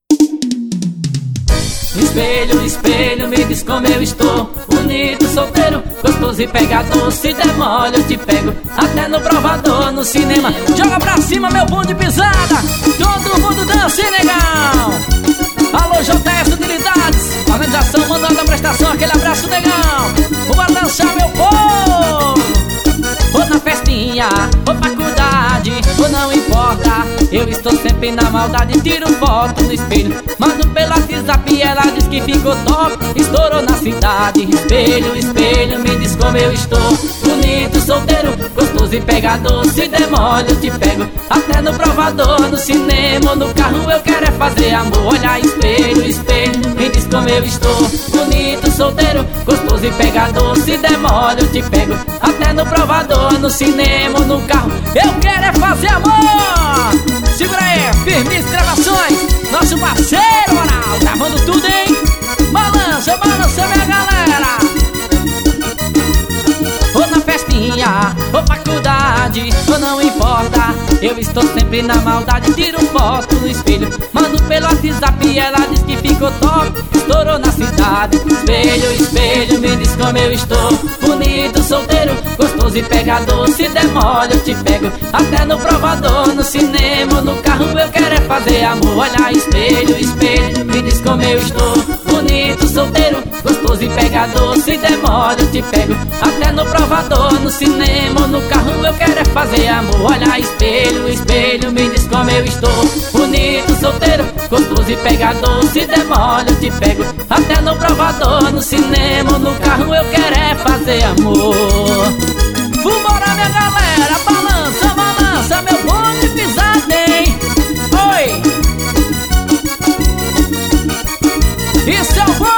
Espelho, espelho, me diz como eu estou. Bonito, solteiro, gostoso e pegador. Se demora eu te pego, até no provador, no cinema. Joga pra cima meu bom de pisada. Todo mundo dança, negão. Alô, JS Utilidades, organização mandando a prestação. Aquele abraço, negão. Vamos dançar, meu povo. Vou na festinha, vou faculdade, ou não importa, eu estou sempre na maldade. Tiro foto no espelho, mando pela WhatsApp e ela diz que ficou top. Estourou na cidade. Espelho, espelho, me diz como eu estou. Bonito, solteiro, gostoso e pegador. Se demora eu te pego, até no provador, no cinema ou no carro. Eu quero é fazer amor. Olha, espelho, espelho, me diz como eu estou. Bonito, solteiro, gostoso e pegador. Se demora eu te pego, até no provador, no cinema ou no carro. Eu quero é fazer amor. Segura aí, Firmes Gravações, nosso parceiro Ronaldo, gravando tudo, hein? Balança, balança, minha galera. Vou na festinha, vou faculdade, ou não importa, eu estou sempre na maldade. Tiro foto no espelho, mando pelo WhatsApp e ela diz que ficou top. Estourou na cidade. Espelho, espelho, me diz como eu estou. Bonito, solteiro, gostoso e pegador. Se demora eu te pego, até no provador, no cinema ou no carro. Eu quero é fazer amor. Olha, espelho, espelho, me diz como eu estou. Bonito, solteiro, gostoso e pegador. Se demora eu te pego, até no provador, no cinema ou no carro. Eu quero é fazer amor. Olha, espelho, espelho, me diz como eu estou. Bonito, solteiro, gostoso e pegador. Se demora eu te pego, até no provador, no cinema ou no carro. Eu quero é fazer amor. Vambora, minha galera, balança, balança, meu bom de pisada, hein? Oi! Isso é o bom